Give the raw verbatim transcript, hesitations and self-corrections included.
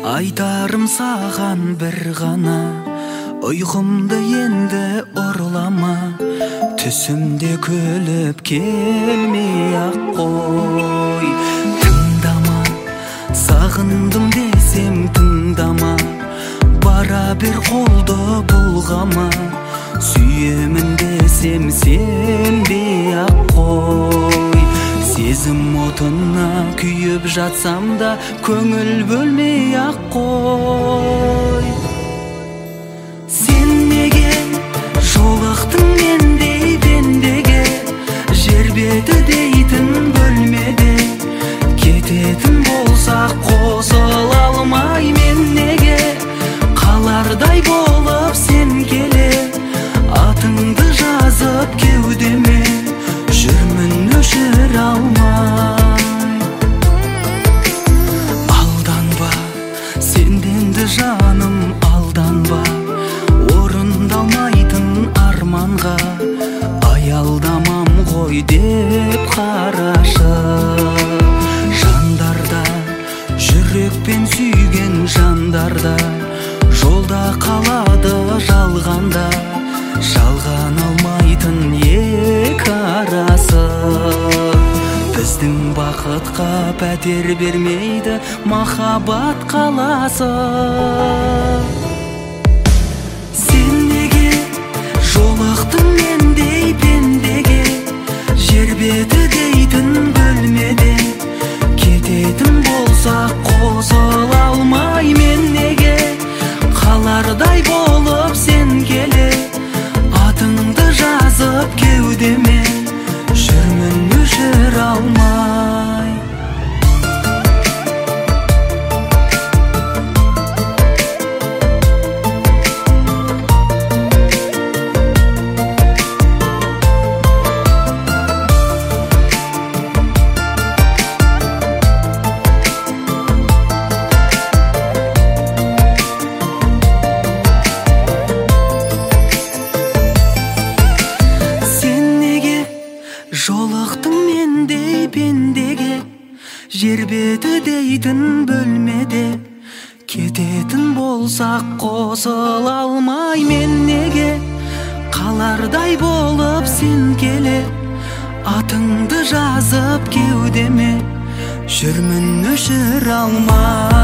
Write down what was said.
Айтарым саған бір ғана, ұйқымды енді ұрлама. Түсімде күліп келмей-ақ қой. Тыңдама, сағындым десем тыңдама. Бара бер қолды бұлғама. Сүйемін десем сенбей-ақ қой. Сезім отына күйіп жатсам да көңіл бөлмей-ақ қой. Сен неге жолықтың мендей пендеге? Жер беті дейтін бөлмеде кететін болсақ қосыла алмай мен неге? Қалардай болып сен келе атыңды жазып кеудеме, жүрмін өшіре алмай. Алданба, сенденді жаным алданба. Орындалмайтын арманға аялдамам ғой деп қарашы. Жандарда, жүрекпен сүйген жандарда жолда қалады жалғанда. Жалған алмайтын екі арасы. Біздің бақытқа пәтер бермейді махаббат қаласы. Сен неге жолықтың мендей пендеге? Жер беті дейтін бөлмеде кететін болсақ қосыла алмай мен неге? Қалардай болып сен келе атыңды жазып кеудеме, жүрмін өшіре алмай. Жолықтың мендей пендеге, жер беті дейтін бөлмеде кететін болсақ қосыла алмай мен неге? Қалардай болып сен келе атыңды жазып кеудеме, жүрмін өшіре алмай.